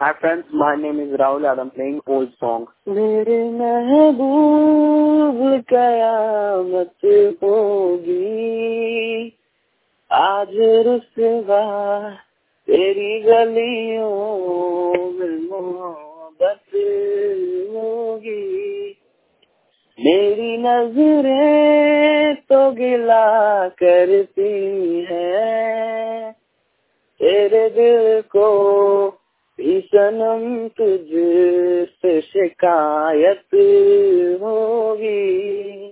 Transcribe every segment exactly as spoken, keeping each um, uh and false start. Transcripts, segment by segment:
Hi friends, my name is Rahul and I'm playing old songs. मेरे महबूब कयामत होगी, आज रुसवा तेरी गलियों में मोहब्बत होगी। मेरी नजरें तो गिला करती हैं, तेरे दिल को भी सनम तुझसे शिकायत होगी।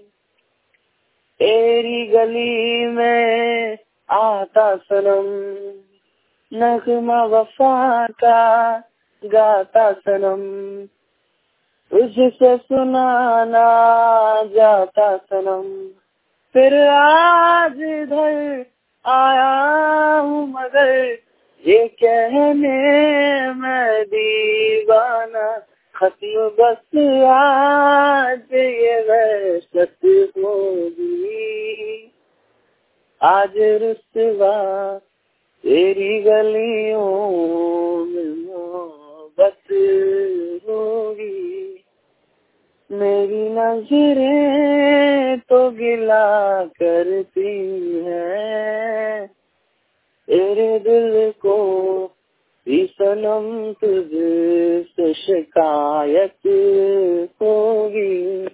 तेरी गली में आता सनम, नगमा वफा का गाता सनम, तुझसे सुनाना जाता सनम। फिर आज इधर आया हूँ मगर ये कहने मैं दीवाना, खत्म बस आज ये वहशत होगी। आज रुसवा तेरी गलियों में मोहब्बत होगी। मेरी नजरें तो गिला करती हैं, तेरे दिल को भी सनम तुझसे शिकायत होगी।